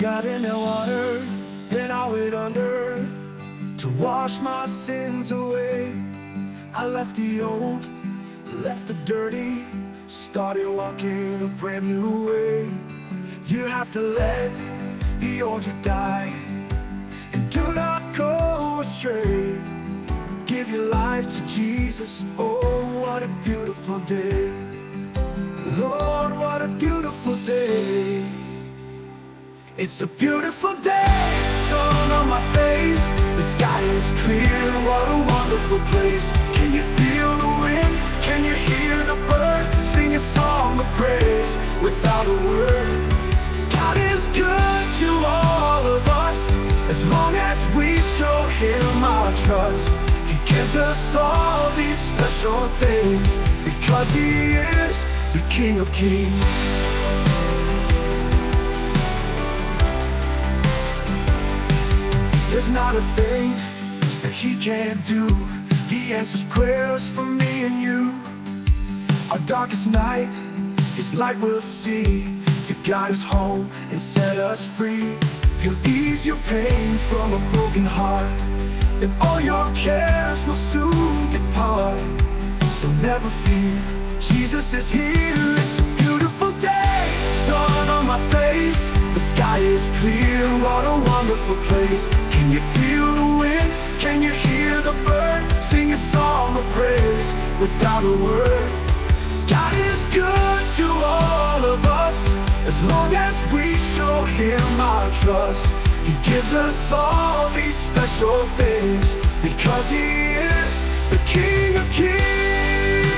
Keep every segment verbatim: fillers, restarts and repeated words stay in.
got in the water, then I went under to wash my sins away. I left the old, left the dirty, started walking a brand new way. You have to let the old you die, and do not go astray. Give your life to Jesus, oh what a beautiful day. Lord, what a beautiful day. It's a beautiful day, sun on my face, the sky is clear, what a wonderful place. Can you feel the wind? Can you hear the bird? Sing a song of praise without a word. God is good to all of us, as long as we show Him our trust. He gives us all these special things, because He is the King of Kings. There's not a thing that He can't do. He answers prayers for me and you. Our darkest night, His light will see, to guide us home and set us free. He'll ease your pain from a broken heart, and all your cares will soon depart. So never fear, Jesus is here. It's a beautiful day, sun on my face, the sky is clear, what a wonderful place. Can you feel the wind? Can you hear the bird? Sing a song of praise without a word. God is good to all of us, as long as we show Him our trust. He gives us all these special things, because He is the King of Kings.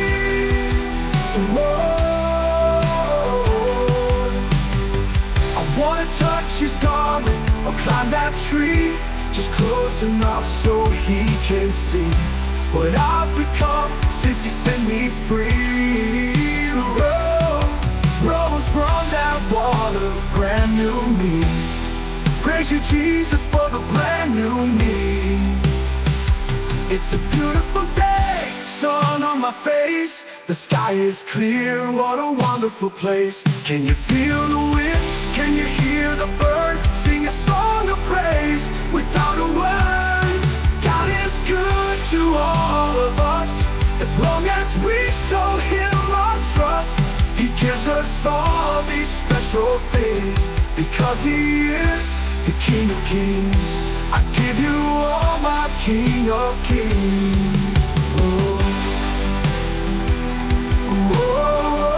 Lord, I wanna touch His garment or climb that tree, just close enough so He can see what I've become since He set me free. Rose, rose from that water, brand new me. Praise you, Jesus, for the brand new me. It's a beautiful day, sun on my face, the sky is clear, what a wonderful place. Can you feel the wind? Can you hear the bird? Sing a song of praise without a word. God is good to all of us, as long as we show Him our trust. He gives us all these special things, because He is the King of Kings. I give you all my King of Kings. Oh.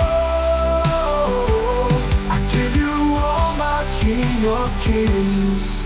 Oh. I give you all my King of Kings.